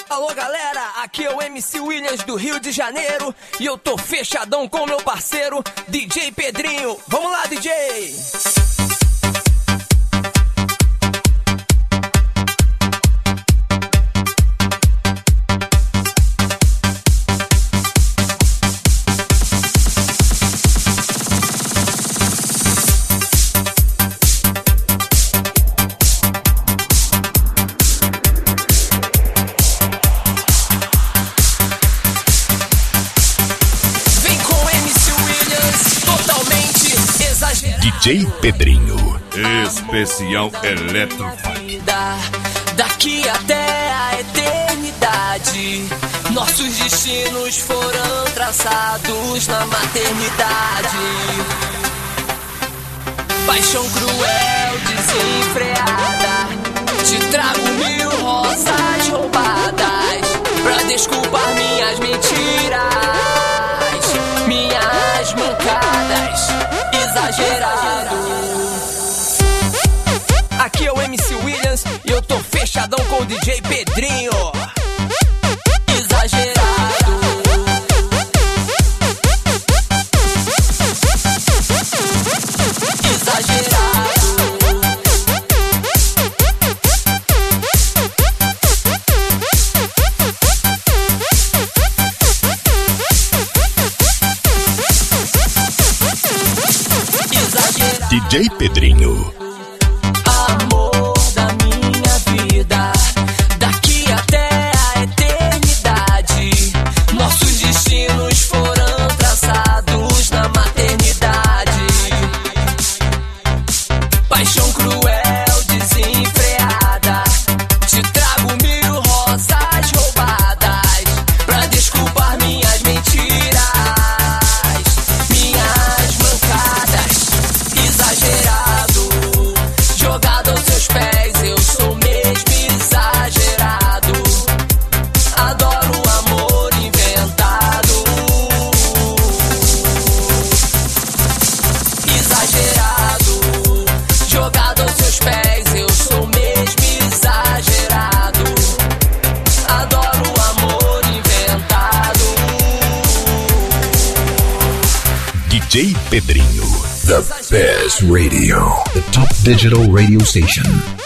Alô galera, aqui é o MC Williams do Rio de Janeiro e eu tô fechadão com meu parceiro DJ Pedrinho. Vamos lá, DJ! DJ Pedrinho, especial Eletrofunk. Daqui até a eternidade, nossos destinos foram traçados na maternidade. Paixão cruel, desenfreada, te trago 1000 rosas roubadas pra desculpar minhas mentiras, minhas mancadas. Exagerado. Aqui é o MC Williams e eu tô fechadão com o DJ Pedrinho. Exagerado. Exagerado. DJ Pedrinho. Amor da minha vida, daqui até a eternidade, nossos destinos foram traçados na maternidade. Paixão cruel, desenfreada, te trago 1000 rosas roubadas pra desculpar minhas mentiras, minhas mancadas. Exagerado, jogado aos seus pés, eu sou mesmo exagerado. Adoro o amor inventado. Exagerado, jogado aos seus pés, eu sou mesmo exagerado. Adoro o amor inventado. DJ Pedrinho, the best radio, the top digital radio station.